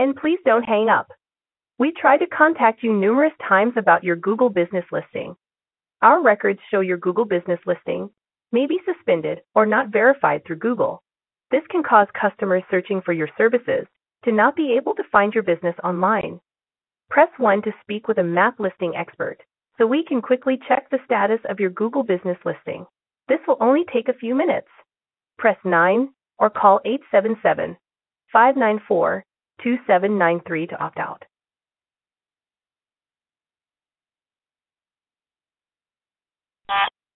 And please don't hang up. We tried to contact you numerous times about your Google business listing. Our records show your Google business listing may be suspended or not verified through Google. This can cause customers searching for your services to not be able to find your business online. Press 1 to speak with a map listing expert so we can quickly check the status of your Google business listing. This will only take a few minutes. Press 9 or call 877-594-2793 to opt out.